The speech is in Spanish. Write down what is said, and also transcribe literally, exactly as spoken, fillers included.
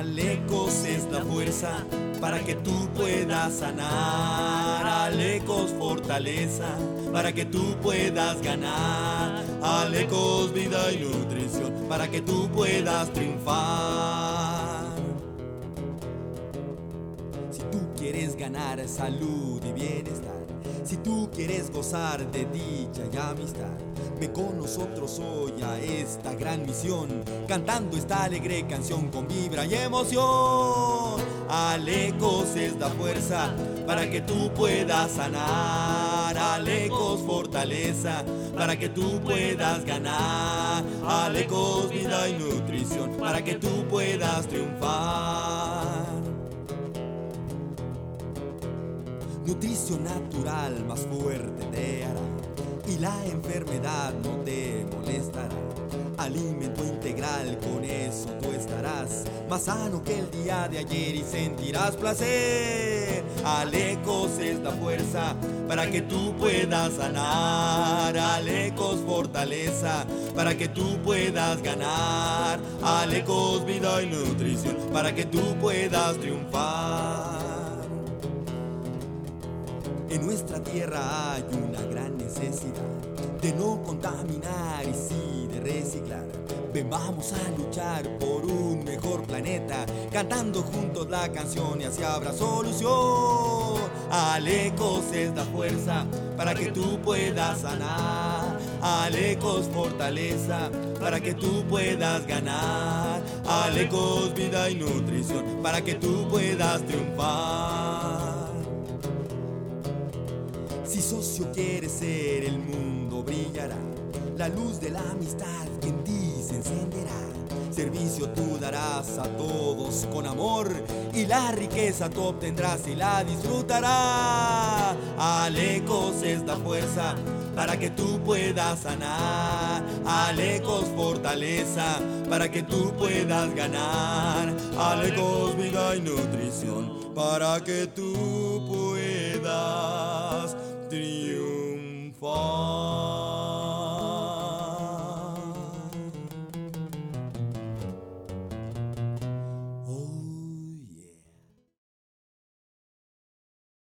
Alecos es la fuerza para que tú puedas sanar. Alecos fortaleza para que tú puedas ganar. Alecos vida y nutrición para que tú puedas triunfar. Si tú quieres ganar salud y bienestar, si tú quieres gozar de dicha y amistad, ven con nosotros hoy a esta gran misión, cantando esta alegre canción con vibra y emoción. Alecos es la fuerza para que tú puedas sanar. Alecos fortaleza para que tú puedas ganar. Alecos vida y nutrición para que tú puedas triunfar. Nutrición natural más fuerte te hará y la enfermedad no te molestará. Alimento integral, con eso tú estarás más sano que el día de ayer y sentirás placer. Alecos es la fuerza para que tú puedas sanar. Alecos fortaleza para que tú puedas ganar. Alecos vida y nutrición para que tú puedas triunfar. En nuestra tierra hay una gran necesidad de no contaminar y sí de reciclar. Ven, vamos a luchar por un mejor planeta, cantando juntos la canción y así habrá solución. Alecos es la fuerza para que tú puedas sanar. Alecos fortaleza para que tú puedas ganar. Alecos vida y nutrición para que tú puedas triunfar. Si socio quieres ser, el mundo brillará. La luz de la amistad en ti se encenderá. Servicio tú darás a todos con amor y la riqueza tú obtendrás y la disfrutarás. Alecos es la fuerza para que tú puedas sanar. Alecos fortaleza para que tú puedas ganar. Alecos vida y nutrición para que tú puedas triunfar.